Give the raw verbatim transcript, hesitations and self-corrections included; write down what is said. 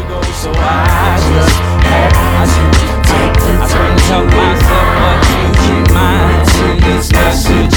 go, so I just hesitate. I couldn't tell myself what you keep mine. See this message